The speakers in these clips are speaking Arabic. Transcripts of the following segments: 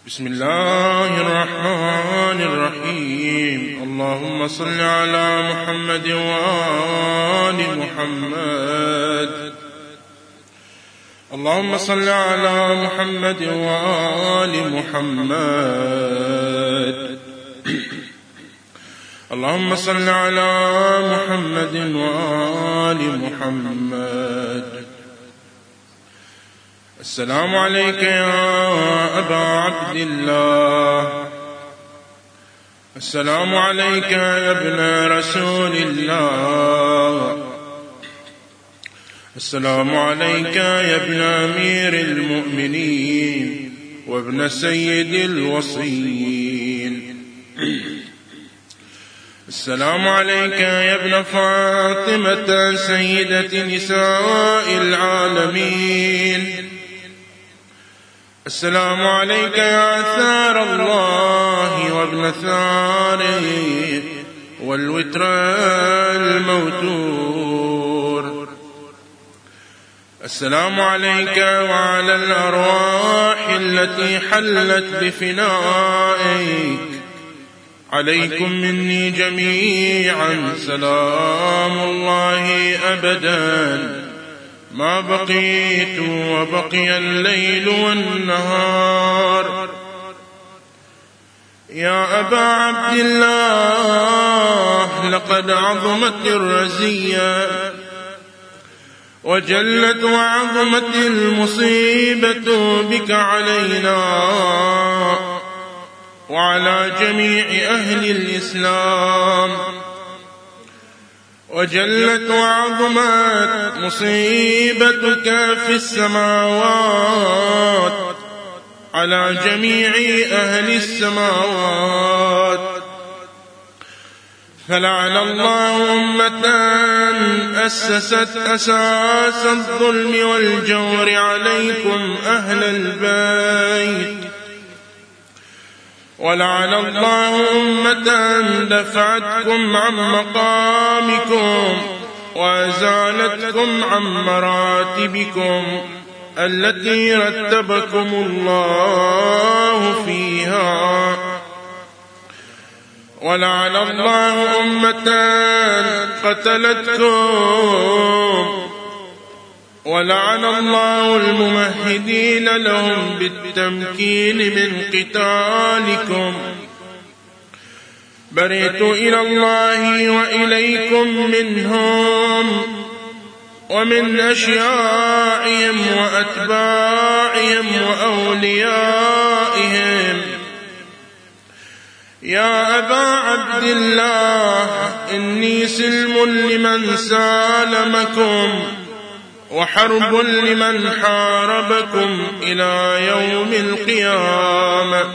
بسم الله الرحمن الرحيم. اللهم صل على محمد وآل محمد. اللهم صل على محمد وآل محمد. اللهم صل على محمد وآل محمد. السلام عليك يا أبا عبد الله. السلام عليك يا ابن رسول الله. السلام عليك يا ابن أمير المؤمنين وابن سيد الوصيين. السلام عليك يا ابن فاطمة سيدة نساء العالمين. السلام عليك يا ثار الله وابن ثاره والوتر الموتور. السلام عليك وعلى الأرواح التي حلت بفنائك. عليكم مني جميعا سلام الله أبدا ما بقيت وبقي الليل والنهار. يا أبا عبد الله، لقد عظمت الرزية وجلت وعظمت المصيبة بك علينا وعلى جميع أهل الإسلام. وجلت وعظمت مصيبتك في السماوات على جميع أهل السماوات. فلعن الله أمة أسست أساس الظلم والجور عليكم أهل البيت. ولعن الله أمة دفعتكم عن مقامكم وأزالتكم عن مراتبكم التي رتبكم الله فيها. ولعن الله أمة قتلتكم. ولعن الله الممهدين لهم بالتمكين من قتالكم. برئت إلى الله وإليكم منهم ومن أشياعهم وأتباعهم وأوليائهم. يا أبا عبد الله، إني سلم لمن سالمكم وحرب لمن حاربكم إلى يوم القيامة.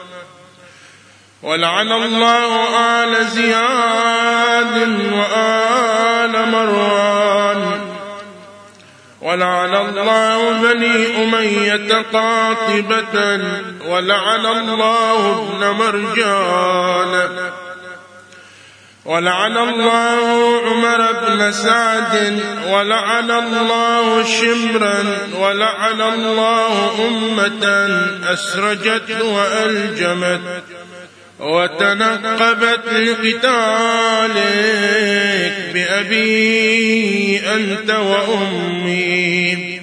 ولعن الله آل زياد وآل مروان. ولعن الله بني أمية قاطبة. ولعن الله ابن مرجان. ولعن الله عمر بن سعد. ولعن الله شمرا. ولعن الله أمة أسرجت وألجمت وتنقبت لقتالك بأبي أنت وأمي.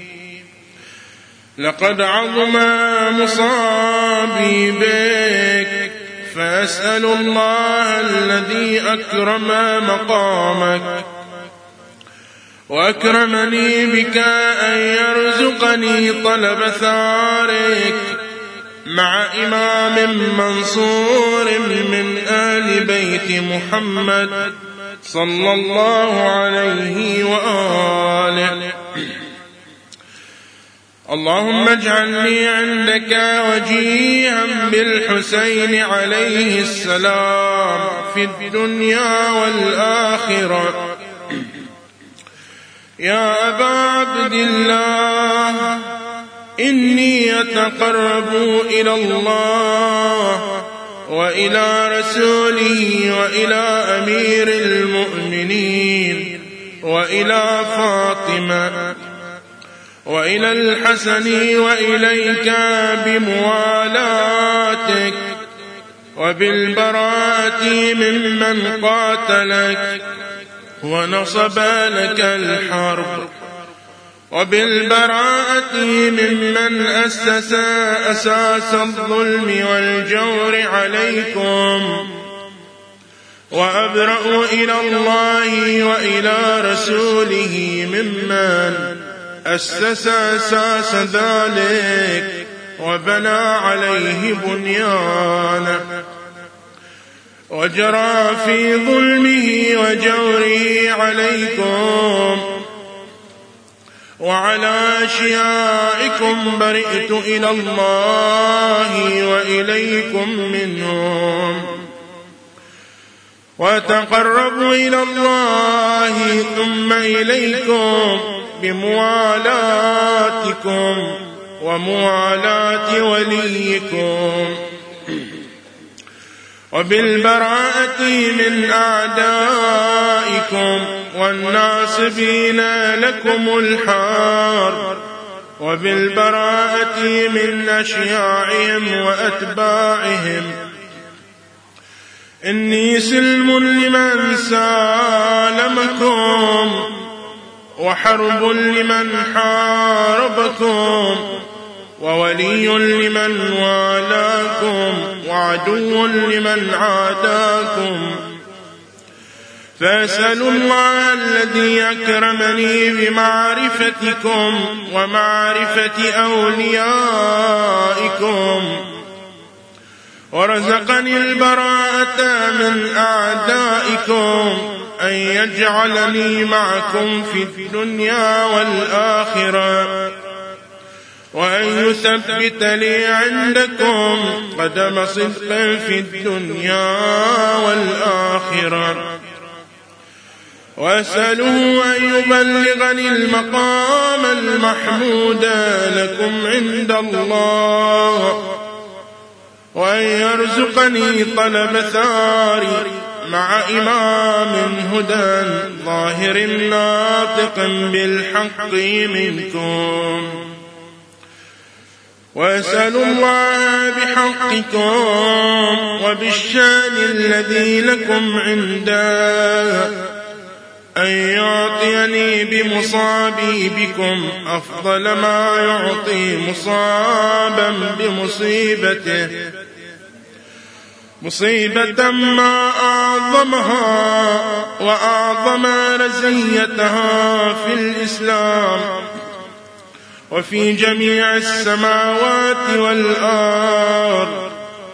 لقد عظم مصابي بك، فأسأل الله الذي أكرم مقامك وأكرمني بك أن يرزقني طلب ثارك مع إمام منصور من آل بيت محمد صلى الله عليه وآله. اللهم اجعلني عندك وجيها بالحسين عليه السلام في الدنيا والآخرة. يا أبا عبد الله، إني أتقرب إلى الله وإلى رسوله وإلى أمير المؤمنين وإلى فاطمة وإلى الحسن وإليك بموالاة طاعتك وبالبراءة ممن قاتلك ونصب لك الحرب وبالبراءة ممن أسس أساس الظلم والجور عليكم وأبرأ إلى الله وإلى رسوله ممن أسس أساس ذلك وبنى عليه بنيانه وجرى في ظلمه وجوره عليكم وعلى أشيائكم برئت إلى الله وإليكم منهم وتقرب إلى الله ثم إليكم بموالاتكم وموالاة وليكم وبالبراءة من أعدائكم والناصبين لكم الحرب وبالبراءة من أشياعهم وأتباعهم. إني سلم لمن سالمكم وحرب لمن حاربكم وولي لمن والاكم وعدو لمن عاداكم. فأسأل الله الذي أكرمني بمعرفتكم ومعرفة أوليائكم ورزقني البراءة من أعدائكم أن يجعلني معكم في الدنيا والآخرة وأن يثبت لي عندكم قدم صدق في الدنيا والآخرة وأسأله أن يبلغني المقام المحمود لكم عند الله وأن يرزقني طلب ثاري مع إمام هدى ظاهر ناطق بالحق منكم. وأسأل الله بحقكم وبالشان الذي لكم عنده أن يعطيني بمصابي بكم أفضل ما يعطي مصابا بمصيبته مصيبة ما أعظمها وأعظم رزيتها في الإسلام وفي جميع السماوات والأرض.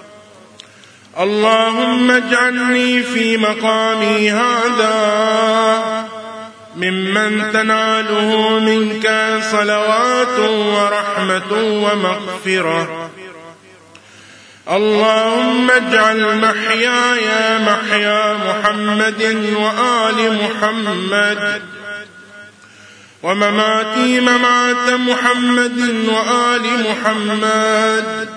اللهم اجعلني في مقامي هذا ممن تناله منك صلوات ورحمة ومغفرة. اللهم اجعل محياي محيا محمد وآل محمد ومماتي ممات محمد وآل محمد.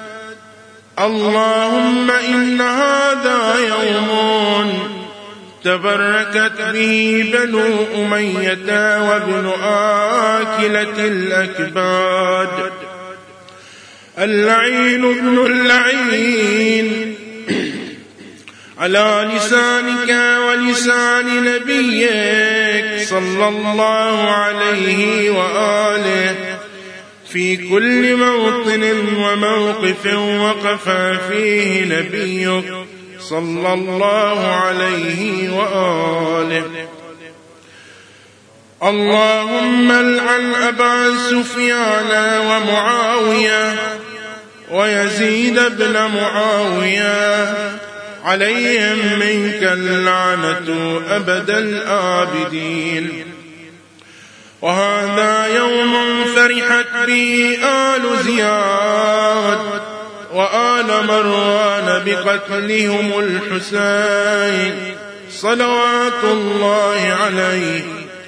اللهم إن هذا يوم تبركت به بنو أمية وابن آكلة الأكباد اللعين ابن اللعين على لسانك ولسان نبيك صلى الله عليه وآله في كل موطن وموقف وقف فيه نبيك صلى الله عليه وآله. اللهم العن أبا سفيان ومعاوية ويزيد بن معاوية عليهم منك اللعنة أبد الآبدين. وهذا يوم فرحت به آل زياد وآل مروان بقتلهم الحسين صلوات الله عليه.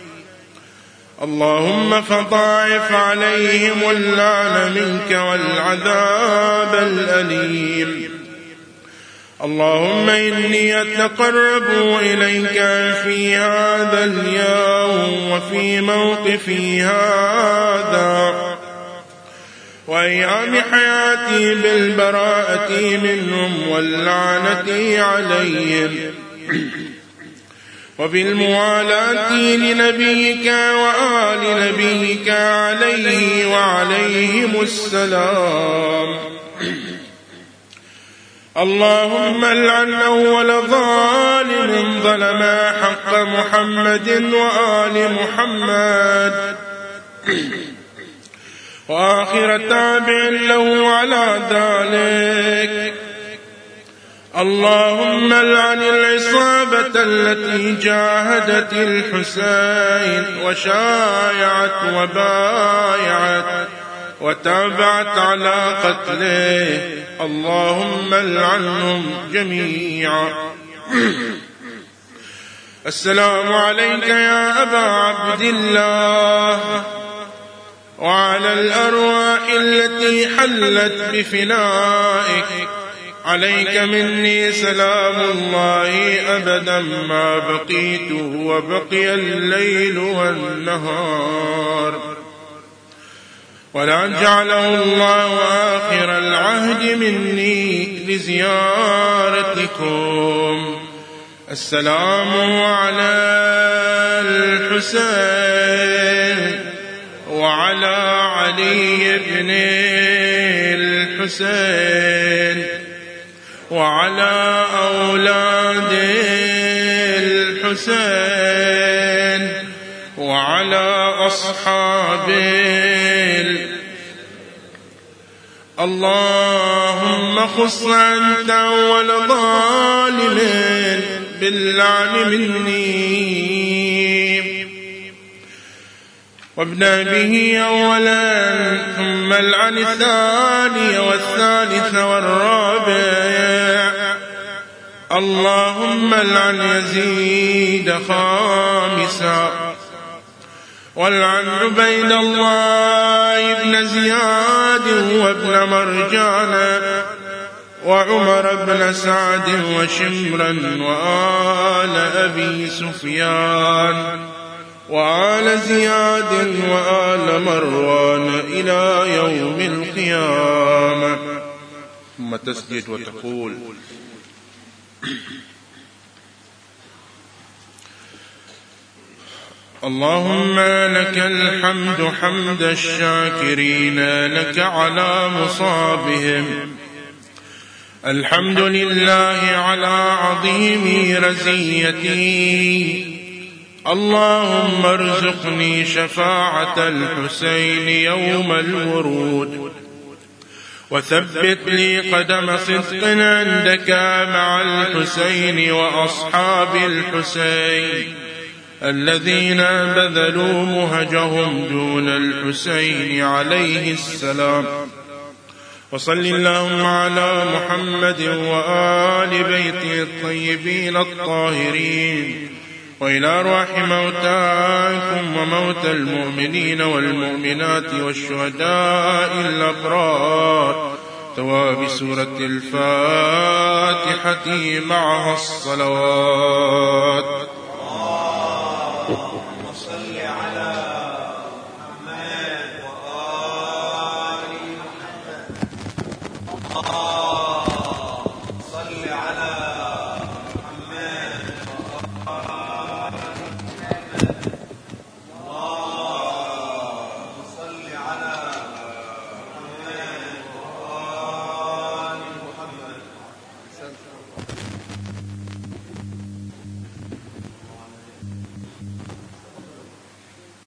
اللهم فضاعف عليهم اللعن منك والعذاب الأليم. اللهم إني أتقرب إليك في هذا اليوم وفي موقفي هذا وأيام حياتي بالبراءة منهم واللعنة عليهم، وبالموالاة لنبيك وآل نبيك عليه وعليهم السلام. اللهم العن أول ظالم ظلم حق محمد وآل محمد، وآخر تابع له على ذلك. اللهم العن العصابة التي جاهدت الحسين وشايعت وبايعت وتابعت على قتله، اللهم العنهم جميعا. السلام عليك يا أبا عبد الله، وعلى الأرواح التي حلت بفنائك، عليك مني سلام الله أبدا ما بقيت وبقي الليل والنهار، ولا جعله الله آخر العهد مني لزيارتكم. السلام على الحسين وعلى علي بن الحسين وعلى أولاد الحسين وعلى أصحابه. اللهم خص أنت أول ظالم باللعن مني، وابدأ به أولا ثم العن الثاني والثالث والرابع. اللهم العن يزيد خامسا، والعن عبيد الله بن زياد وابن مرجان وعمر بن سعد وشمرا وآل أبي سفيان وآل زياد وآل مروان إلى يوم القيامة. ثم تسجد وتقول: اللهم لك الحمد حمد الشاكرين لك على مصابهم، الحمد لله على عظيم رزيتي. اللهم ارزقني شفاعة الحسين يوم الورود، وثبت لي قدم صدق عندك مع الحسين وأصحاب الحسين الذين بذلوا مهجهم دون الحسين عليه السلام. وصل اللهم على محمد وآل بيته الطيبين الطاهرين، وإلى أرواح موتاكم وموتى المؤمنين والمؤمنات والشهداء الأبرار ثواب سورة الفاتحة معها الصلوات.